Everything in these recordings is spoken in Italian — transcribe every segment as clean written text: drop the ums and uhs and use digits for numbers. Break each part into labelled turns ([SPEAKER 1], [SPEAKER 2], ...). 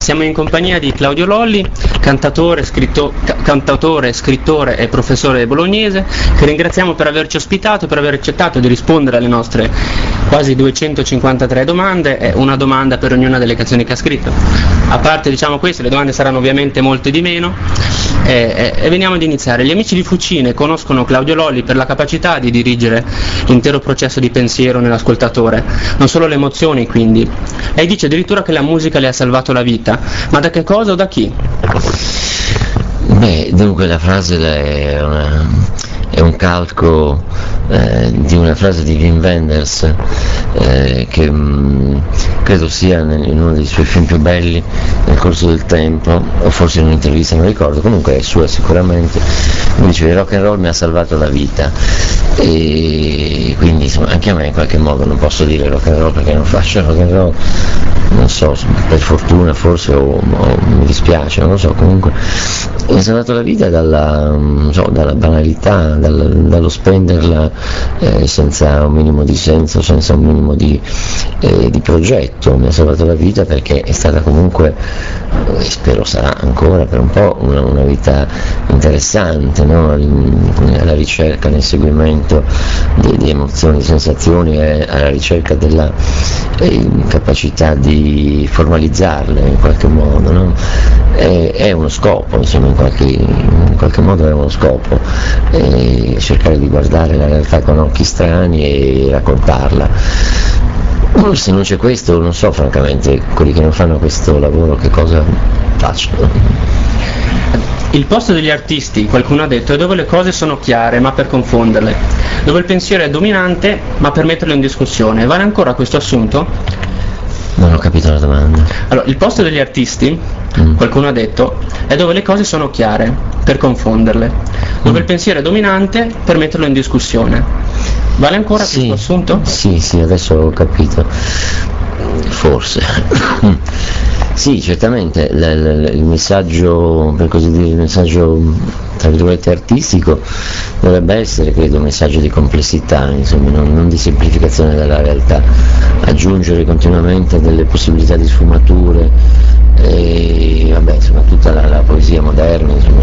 [SPEAKER 1] Siamo in compagnia di Claudio Lolli, cantautore, scrittore e professore bolognese, che ringraziamo per averci ospitato e per aver accettato di rispondere alle nostre quasi 253 domande e una domanda per ognuna delle canzoni che ha scritto. A parte queste, le domande saranno ovviamente molte di meno e veniamo ad iniziare. Gli amici di Fucine conoscono Claudio Lolli per la capacità di dirigere l'intero processo di pensiero nell'ascoltatore, non solo le emozioni quindi. Lei dice addirittura che la musica le ha salvato la vita. Ma da che cosa o da chi?
[SPEAKER 2] Dunque la frase è un calco di una frase di Wim Wenders che credo sia in uno dei suoi film più belli nel corso del tempo, o forse in un'intervista, non ricordo, comunque è sua sicuramente. Mi dice: il rock and roll mi ha salvato la vita, e quindi insomma, anche a me in qualche modo, non posso dire rock and roll perché non faccio rock and roll, non so, per fortuna forse, o mi dispiace, non lo so, comunque mi ha salvato la vita dalla banalità, dallo spenderla senza un minimo di senso, senza un minimo di progetto. Mi ha salvato la vita perché è stata comunque, e spero sarà ancora per un po', una vita interessante, no? Alla ricerca, nel seguimento di emozioni, di sensazioni, e alla ricerca della capacità di formalizzarle in qualche modo, no? È uno scopo, insomma, in qualche modo è uno scopo, cercare di guardare la realtà con occhi strani e raccontarla. Se non c'è questo, non so francamente, quelli che non fanno questo lavoro che cosa facciano.
[SPEAKER 1] Il posto degli artisti, qualcuno ha detto, è dove le cose sono chiare ma per confonderle, dove il pensiero è dominante ma per metterlo in discussione. Vale ancora questo assunto?
[SPEAKER 2] Non ho capito la domanda.
[SPEAKER 1] Allora, il posto degli artisti, qualcuno ha detto, è dove le cose sono chiare per confonderle, dove il pensiero è dominante per metterlo in discussione. Vale ancora questo assunto?
[SPEAKER 2] Sì, adesso ho capito, forse. Sì, certamente il messaggio, per così dire, il messaggio tra virgolette artistico dovrebbe essere, credo, un messaggio di complessità, insomma, non di semplificazione della realtà, aggiungere continuamente delle possibilità di sfumature, e insomma tutta la poesia moderna, insomma,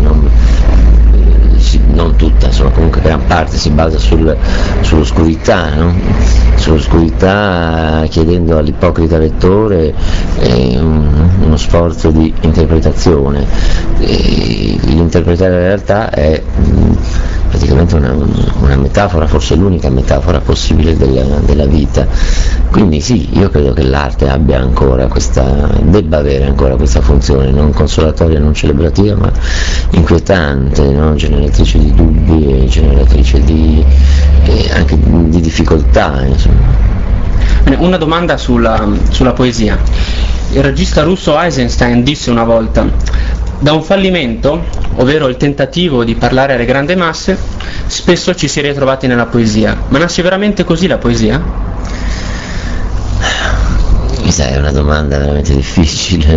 [SPEAKER 2] non tutta, insomma, comunque gran parte si basa sull'oscurità, no? Sull'oscurità, chiedendo all'ipocrita lettore uno sforzo di interpretazione. L'interpretare la realtà è praticamente una metafora, forse l'unica metafora possibile della vita. Quindi sì, io credo che l'arte debba avere ancora questa funzione, non consolatoria, non celebrativa, ma inquietante, no? Generatrice di dubbi e generatrice anche di difficoltà, insomma.
[SPEAKER 1] Una domanda sulla poesia. Il regista russo Eisenstein disse una volta: da un fallimento, ovvero il tentativo di parlare alle grandi masse, spesso ci si è ritrovati nella poesia. Ma nasce veramente così la poesia?
[SPEAKER 2] Questa è una domanda veramente difficile.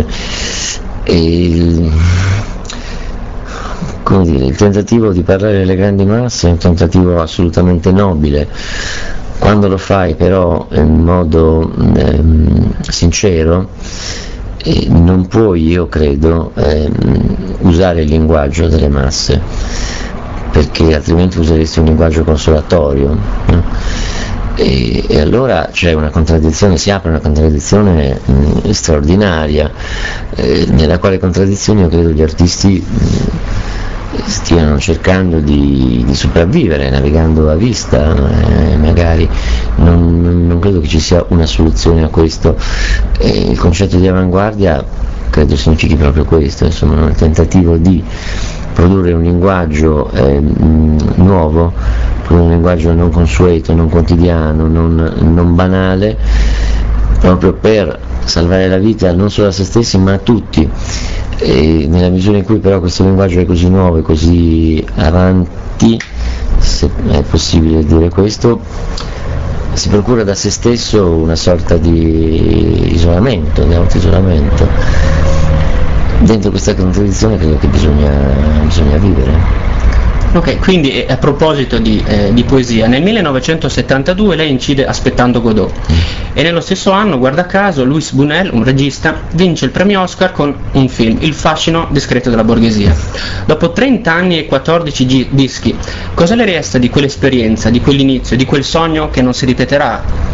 [SPEAKER 2] Come dire, il tentativo di parlare alle grandi masse è un tentativo assolutamente nobile. Quando lo fai però in modo sincero, non puoi, io credo, usare il linguaggio delle masse, perché altrimenti useresti un linguaggio consolatorio, no? E allora c'è una contraddizione, si apre una contraddizione straordinaria, nella quale contraddizione io credo gli artisti stiano cercando di sopravvivere, navigando a vista, magari non credo che ci sia una soluzione a questo. Il concetto di avanguardia credo significhi proprio questo, insomma, il tentativo di produrre un linguaggio nuovo, un linguaggio non consueto, non quotidiano, non banale, proprio per salvare la vita non solo a se stessi ma a tutti. E nella misura in cui però questo linguaggio è così nuovo e così avanti, se è possibile dire questo, si procura da se stesso una sorta di isolamento, di autoisolamento. Dentro questa contraddizione credo che bisogna vivere.
[SPEAKER 1] Ok, quindi a proposito di poesia, nel 1972 lei incide Aspettando Godot e nello stesso anno, guarda caso, Luis Buñuel, un regista, vince il premio Oscar con un film, Il fascino discreto della borghesia. Dopo 30 anni e 14 dischi, cosa le resta di quell'esperienza, di quell'inizio, di quel sogno che non si ripeterà?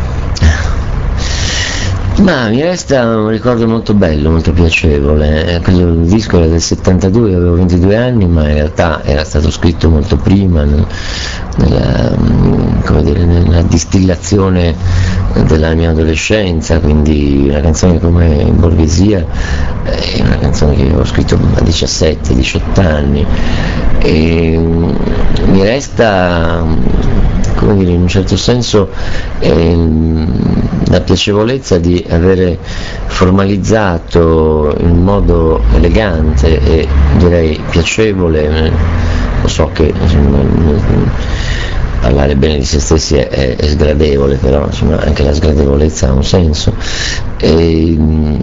[SPEAKER 2] Ma mi resta un ricordo molto bello, molto piacevole. Il disco era del 72, avevo 22 anni, ma in realtà era stato scritto molto prima, nella distillazione della mia adolescenza, quindi una canzone come Borghesia è una canzone che avevo scritto a 17-18 anni e mi resta, come dire, in un certo senso la piacevolezza di avere formalizzato in modo elegante e direi piacevole, lo so che parlare bene di se stessi è sgradevole, però insomma anche la sgradevolezza ha un senso, di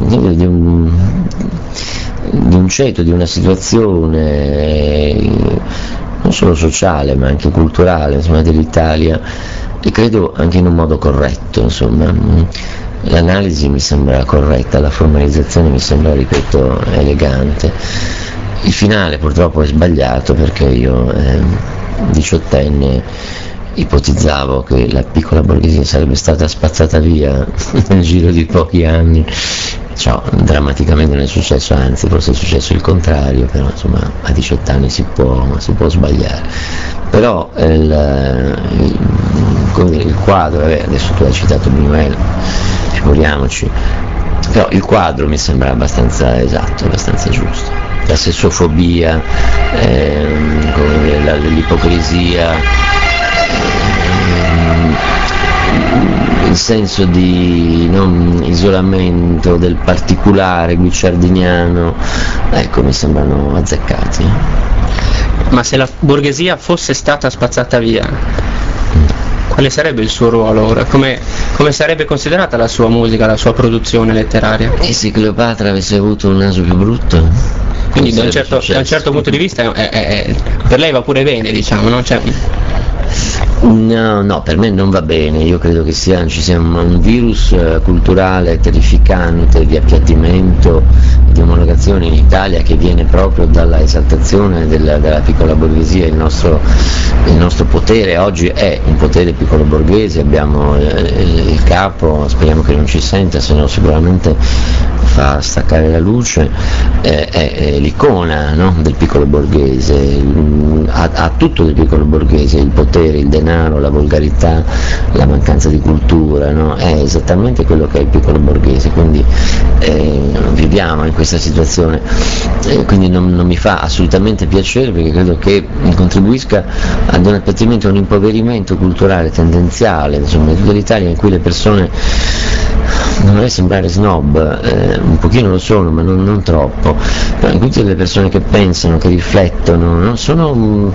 [SPEAKER 2] un ceto, di una situazione non solo sociale ma anche culturale, insomma, dell'Italia, e credo anche in un modo corretto, insomma. L'analisi mi sembra corretta, la formalizzazione mi sembra, ripeto, elegante. Il finale purtroppo è sbagliato perché io, diciottenne, ipotizzavo che la piccola borghesia sarebbe stata spazzata via nel giro di pochi anni. Ciò drammaticamente non è successo, anzi forse è successo il contrario, però insomma a 18 anni si può sbagliare. Però il quadro, adesso tu hai citato Buñuel, figuriamoci, però il quadro mi sembra abbastanza esatto, abbastanza giusto. La sessofobia, l'ipocrisia, il senso di isolamento del particolare guicciardiniano, ecco, mi sembrano azzeccati.
[SPEAKER 1] Ma se la borghesia fosse stata spazzata via, quale sarebbe il suo ruolo ora? Come sarebbe considerata la sua musica, la sua produzione letteraria?
[SPEAKER 2] E se Cleopatra avesse avuto un naso più brutto?
[SPEAKER 1] Quindi da un certo punto di vista per lei va pure bene, diciamo, no?
[SPEAKER 2] No, per me non va bene, io credo che ci sia un virus culturale terrificante di appiattimento, di omologazione in Italia che viene proprio dalla esaltazione della piccola borghesia. Il nostro potere oggi è un potere piccolo borghese, abbiamo il capo, speriamo che non ci senta, se no sicuramente fa staccare la luce, è l'icona, no, del piccolo borghese, ha tutto del piccolo borghese, il potere, il denaro, la volgarità, la mancanza di cultura, no? È esattamente quello che è il piccolo borghese, quindi viviamo in questa situazione, quindi non mi fa assolutamente piacere, perché credo che contribuisca ad un appiattimento, a un impoverimento culturale tendenziale, insomma, in tutta l'Italia, in cui le persone, non vorrei sembrare snob, un pochino lo sono, ma non troppo, però in tutte le persone che pensano, che riflettono, no? sono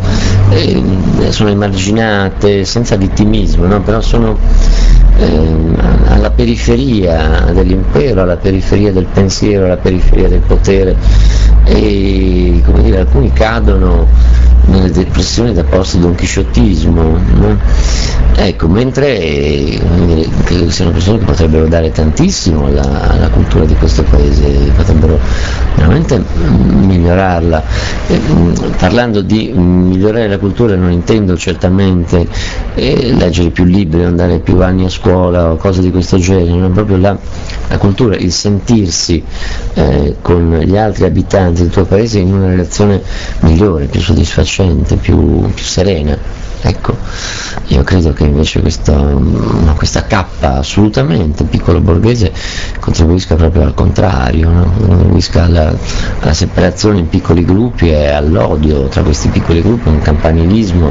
[SPEAKER 2] emarginate, senza vittimismo, no? Però sono alla periferia dell'impero, alla periferia del pensiero, alla periferia del potere, e come dire, alcuni cadono nelle depressioni da posti donchisciottismo, no? Ecco, mentre credo che siano persone che potrebbero dare tantissimo alla cultura di questo paese, potrebbero veramente migliorarla. Parlando di migliorare la cultura non intendo certamente leggere più libri, andare più anni a scuola o cose di questo genere, ma proprio la cultura, il sentirsi con gli altri abitanti del tuo paese in una relazione migliore, più soddisfacente, più serena. Ecco, io credo che invece questa cappa assolutamente piccolo borghese contribuisca proprio al contrario, no? Contribuisca alla separazione in piccoli gruppi e all'odio tra questi piccoli gruppi, un campanilismo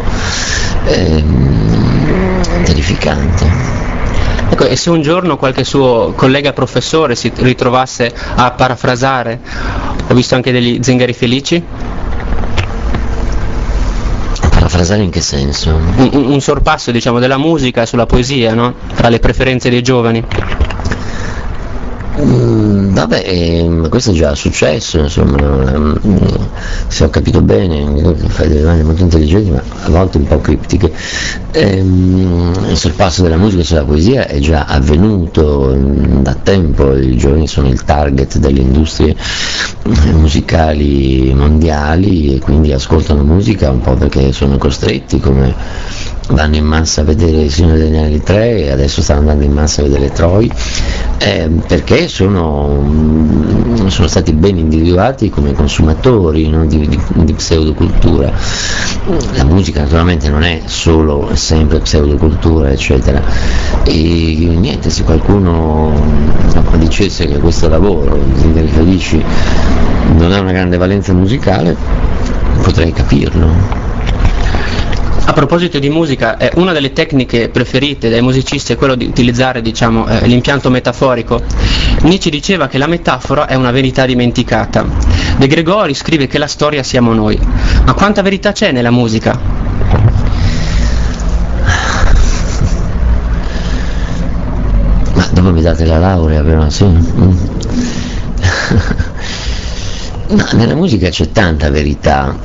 [SPEAKER 2] terrificante.
[SPEAKER 1] Ecco, e se un giorno qualche suo collega professore si ritrovasse a parafrasare, ho visto anche degli Zingari Felici?
[SPEAKER 2] Parafrasare in che senso?
[SPEAKER 1] Un sorpasso, diciamo, della musica sulla poesia, no? Tra le preferenze dei giovani.
[SPEAKER 2] Vabbè, questo è già successo, insomma, se ho capito bene, fai delle domande molto intelligenti ma a volte un po' criptiche. Il sorpasso della musica sulla poesia è già avvenuto da tempo, i giovani sono il target delle industrie musicali mondiali e quindi ascoltano musica un po' perché sono costretti, come vanno in massa a vedere Il Signore degli Anelli 3 e adesso stanno andando in massa a vedere Troy, perché sono stati ben individuati come consumatori, no, di pseudocultura. La musica naturalmente non è solo sempre pseudocultura eccetera, e niente, se qualcuno dicesse che questo lavoro Zingari Felici non ha una grande valenza musicale potrei capirlo.
[SPEAKER 1] A proposito di musica, una delle tecniche preferite dai musicisti è quello di utilizzare, l'impianto metaforico. Nietzsche diceva che la metafora è una verità dimenticata. De Gregori scrive che la storia siamo noi. Ma quanta verità c'è nella musica?
[SPEAKER 2] Ma dopo mi date la laurea però, sì. No, nella musica c'è tanta verità,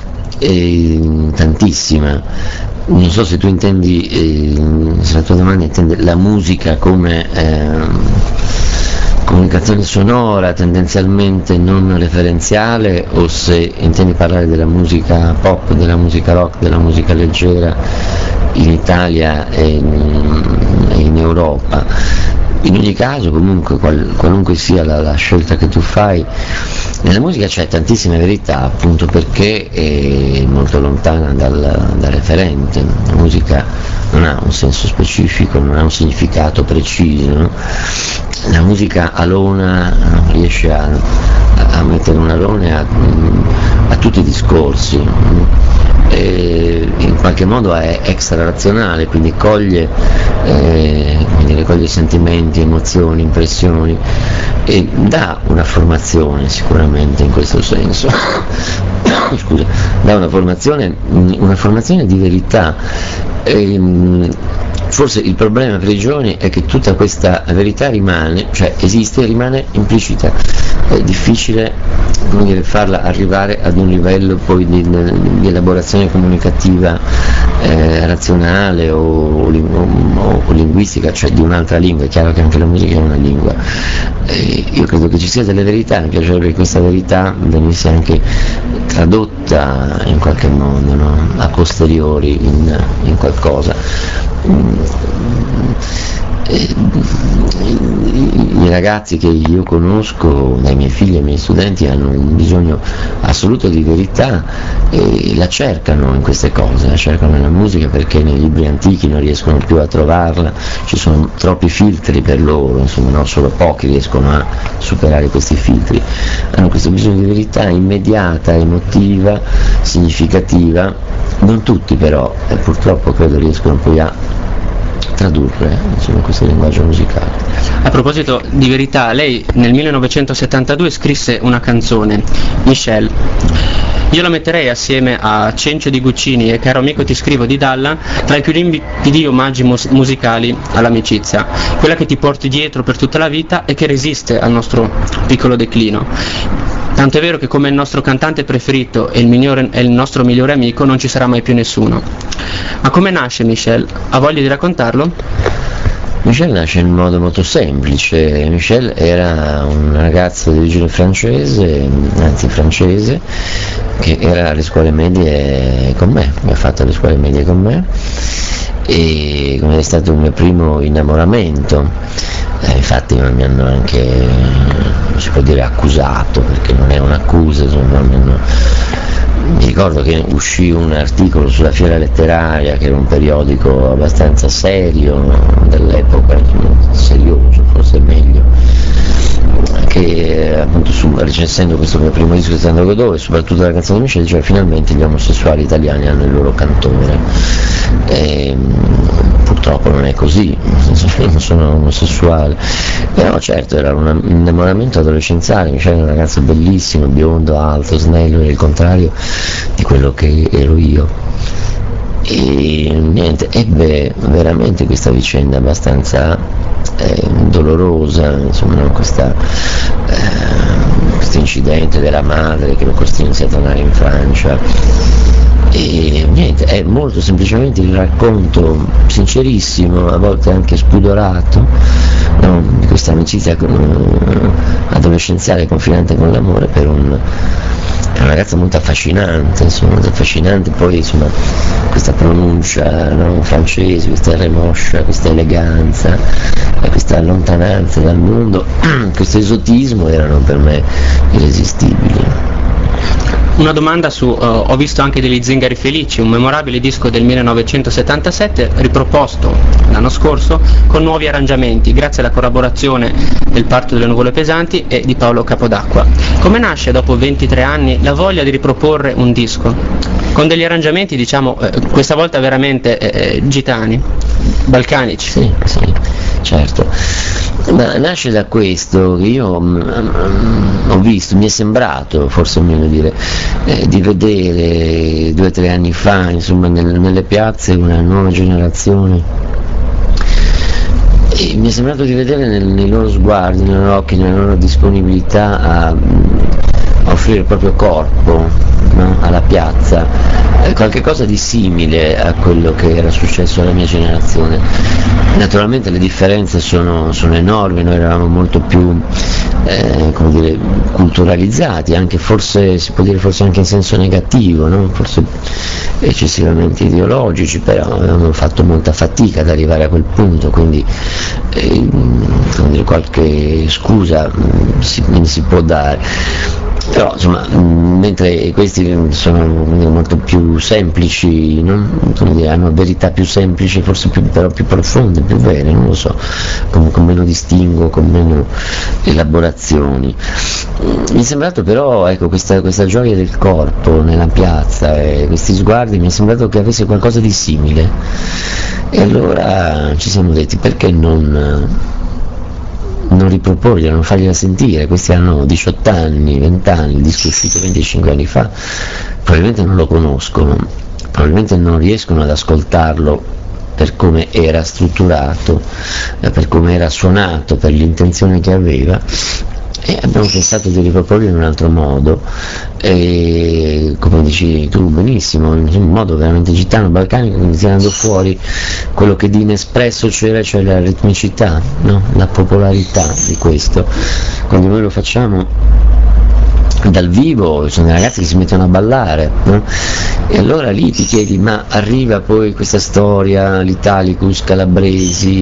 [SPEAKER 2] tantissima. Non so se tu intendi, se la tua domanda intende la musica come comunicazione sonora tendenzialmente non referenziale, o se intendi parlare della musica pop, della musica rock, della musica leggera in Italia e in Europa. In ogni caso, comunque, qualunque sia la scelta che tu fai, nella musica c'è tantissima verità, appunto perché è molto lontana dal referente. La musica non ha un senso specifico, non ha un significato preciso, no? La musica alona riesce a mettere un alone a tutti i discorsi, e in qualche modo è extra razionale, quindi coglie sentimenti, emozioni, impressioni e dà una formazione sicuramente in questo senso. Scusa, dà una formazione di verità. Forse il problema per i giovani è che tutta questa verità esiste e rimane implicita, è difficile farla arrivare ad un livello poi di elaborazione comunicativa razionale o linguistica, cioè di un'altra lingua. È chiaro che anche la musica è una lingua, io credo che ci sia delle verità, mi piacerebbe che questa verità venisse anche tradotta in qualche modo, no? A posteriori in qualcosa. I ragazzi che io conosco, dai miei figli ai miei studenti, hanno un bisogno assoluto di verità e la cercano in queste cose, la cercano nella musica perché nei libri antichi non riescono più a trovarla, ci sono troppi filtri per loro, insomma, no, solo pochi riescono a superare questi filtri, hanno questo bisogno di verità immediata, emotiva, significativa. Non tutti però, purtroppo credo riescono poi a tradurre questo linguaggio musicale.
[SPEAKER 1] A proposito di verità, lei nel 1972 scrisse una canzone, Michel. Io la metterei assieme a Cencio di Guccini e Caro amico ti scrivo di Dalla tra i più limpidi omaggi musicali all'amicizia, quella che ti porti dietro per tutta la vita e che resiste al nostro piccolo declino. Tanto è vero che come il nostro cantante preferito e il nostro migliore amico non ci sarà mai più nessuno. Ma come nasce Michel? Ha voglia di raccontarlo?
[SPEAKER 2] Michel nasce in modo molto semplice. Michel era un ragazzo di origine francese, che era alle scuole medie con me, ha fatto le scuole medie con me, e è stato il mio primo innamoramento. Infatti mi hanno anche, si può dire, accusato, perché non è un'accusa, insomma, mi ricordo che uscì un articolo sulla Fiera Letteraria, che era un periodico abbastanza serio dell'epoca, serioso, forse meglio, che appunto recensendo questo mio primo disco di Sandro Godot e soprattutto la canzone di Michel, diceva finalmente gli omosessuali italiani hanno il loro cantore. Purtroppo non è così, non sono omosessuale, però certo era un innamoramento adolescenziale. Michel era un ragazzo bellissimo, biondo, alto, snello, era il contrario di quello che ero io, e niente, ebbe veramente questa vicenda abbastanza dolorosa, insomma, no? Questo incidente della madre che lo costrinse a tornare in Francia. E niente, è molto semplicemente il racconto sincerissimo, a volte anche spudorato, no? Di questa amicizia adolescenziale confinante con l'amore per una ragazza molto affascinante, insomma, molto affascinante. Poi insomma questa pronuncia, no, francese, questa remoscia, questa eleganza, questa lontananza dal mondo, questo esotismo erano per me irresistibili.
[SPEAKER 1] Una domanda su, ho visto anche degli Zingari Felici, un memorabile disco del 1977 riproposto l'anno scorso con nuovi arrangiamenti grazie alla collaborazione del Parto delle Nuvole Pesanti e di Paolo Capodacqua. Come nasce dopo 23 anni la voglia di riproporre un disco? Con degli arrangiamenti diciamo questa volta veramente gitani, balcanici.
[SPEAKER 2] Sì, certo. Ma nasce da questo che io ho visto, mi è sembrato, forse è meglio dire, di vedere 2 o 3 anni fa, insomma, nelle piazze una nuova generazione, e mi è sembrato di vedere nei loro sguardi, nei loro occhi, nella loro disponibilità a offrire il proprio corpo, no? Alla piazza, qualche cosa di simile a quello che era successo alla mia generazione. Naturalmente le differenze sono enormi, noi eravamo molto più come dire, culturalizzati, anche forse si può dire forse anche in senso negativo, no? Forse eccessivamente ideologici, però avevamo fatto molta fatica ad arrivare a quel punto, quindi come dire, qualche scusa si può dare. Però insomma, mentre questi sono molto più semplici, no? Hanno verità più semplici, forse però più profonde, più vere, non lo so, con meno distinguo, con meno elaborazioni. Mi è sembrato però, ecco, questa gioia del corpo nella piazza e questi sguardi, mi è sembrato che avesse qualcosa di simile, e allora ci siamo detti perché non riproporgliela, non fargliela sentire. Questi hanno 18 anni, 20 anni, il disco è uscito 25 anni fa, probabilmente non lo conoscono, probabilmente non riescono ad ascoltarlo per come era strutturato, per come era suonato, per l'intenzione che aveva, e abbiamo pensato di riproporlo in un altro modo, e come dici tu benissimo, in un modo veramente gitano, balcanico, quindi tirando fuori quello che di inespresso c'era, cioè la ritmicità, no? La popolarità di questo. Quando noi lo facciamo dal vivo ci sono dei ragazzi che si mettono a ballare, no? E allora lì ti chiedi, ma arriva poi questa storia, l'Italicus, Calabresi,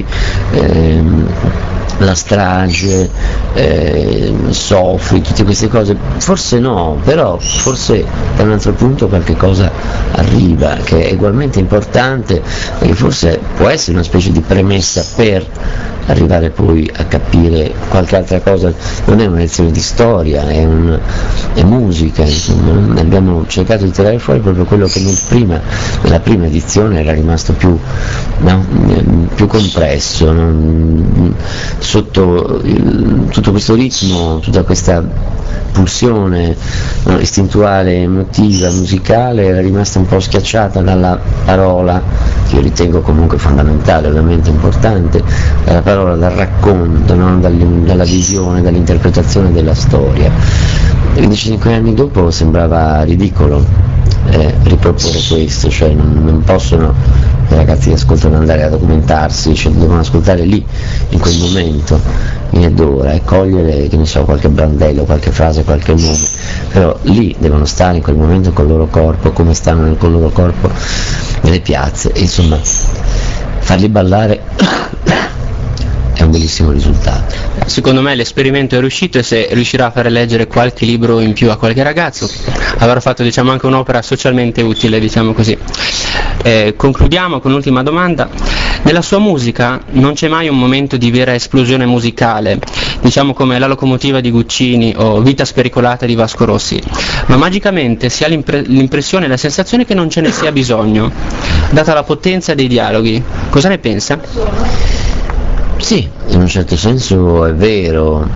[SPEAKER 2] la strage, Sofri, tutte queste cose? Forse no, però forse da un altro punto qualche cosa arriva che è ugualmente importante e che forse può essere una specie di premessa per arrivare poi a capire qualche altra cosa. Non è una lezione di storia, è musica, insomma. Abbiamo cercato di tirare fuori proprio quello che nella prima edizione era rimasto più compresso, no? Sotto tutto questo ritmo, tutta questa pulsione, no, istintuale, emotiva, musicale, era rimasta un po' schiacciata dalla parola, che io ritengo comunque fondamentale, ovviamente importante, dalla parola, dal racconto, no? Dalla visione, dall'interpretazione della storia. E 25 anni dopo sembrava ridicolo riproporre questo, cioè non possono i ragazzi che ascoltano andare a documentarsi, cioè devono ascoltare lì, in quel momento, ed ora, e cogliere, che ne so, qualche brandello, qualche frase, qualche nome, però lì devono stare in quel momento col loro corpo, come stanno col loro corpo nelle piazze, e insomma farli ballare è un bellissimo risultato.
[SPEAKER 1] Secondo me l'esperimento è riuscito, e se riuscirà a fare leggere qualche libro in più a qualche ragazzo avrà fatto, diciamo, anche un'opera socialmente utile, diciamo così. Concludiamo con un'ultima domanda. Nella sua musica non c'è mai un momento di vera esplosione musicale, diciamo come La locomotiva di Guccini o Vita spericolata di Vasco Rossi, ma magicamente si ha l'impressione e la sensazione che non ce ne sia bisogno, data la potenza dei dialoghi. Cosa ne pensa?
[SPEAKER 2] Sì, in un certo senso è vero,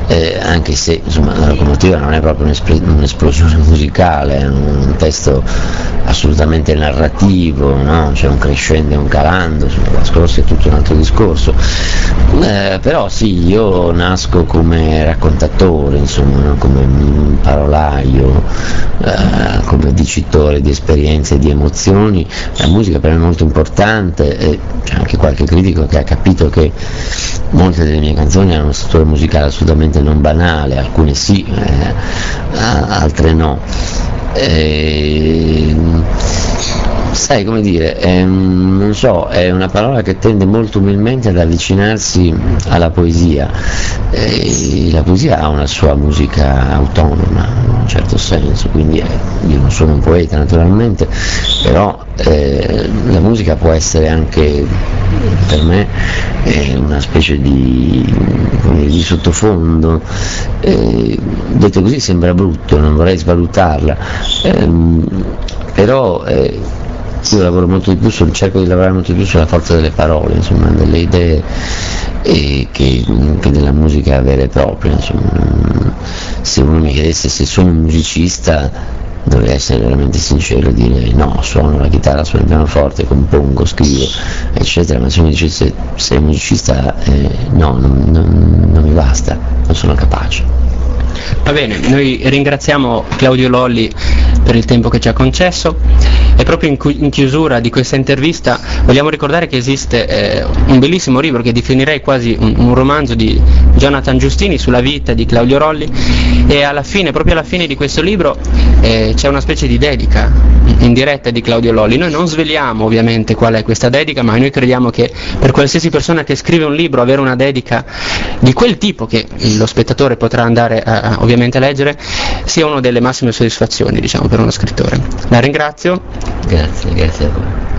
[SPEAKER 2] anche se insomma la locomotiva non è proprio un'esplosione musicale, è un testo assolutamente narrativo, no? C'è un crescendo e un calando, la scorsa è tutto un altro discorso, però sì, io nasco come raccontatore, insomma, no? Come parolaio, come dicitore di esperienze e di emozioni. La musica per me è molto importante, e c'è anche qualche critico che ha capito che molte delle mie canzoni hanno una struttura musicale assolutamente non banale, alcune sì, altre no. Sai come dire, non so, è una parola che tende molto umilmente ad avvicinarsi alla poesia, la poesia ha una sua musica autonoma in un certo senso, quindi io non sono un poeta naturalmente, però la musica può essere anche per me una specie di sottofondo, detto così sembra brutto, non vorrei svalutarla, però io lavoro molto di più cerco di lavorare molto di più sulla forza delle parole, insomma, delle idee, che della musica vera e propria, insomma. Se uno mi chiedesse se sono un musicista, dovrei essere veramente sincero e dire no, suono la chitarra, suono il pianoforte, compongo, scrivo, eccetera, ma se uno dicesse sei musicista, no, non mi basta, non sono capace.
[SPEAKER 1] Va bene, noi ringraziamo Claudio Lolli per il tempo che ci ha concesso, e proprio in chiusura di questa intervista vogliamo ricordare che esiste un bellissimo libro che definirei quasi un romanzo di Jonathan Giustini sulla vita di Claudio Lolli, e proprio alla fine di questo libro c'è una specie di dedica in diretta di Claudio Lolli. Noi non sveliamo ovviamente qual è questa dedica, ma noi crediamo che per qualsiasi persona che scrive un libro avere una dedica di quel tipo che lo spettatore potrà andare ovviamente a leggere sia una delle massime soddisfazioni, diciamo, per uno scrittore. La ringrazio.
[SPEAKER 2] Grazie a voi.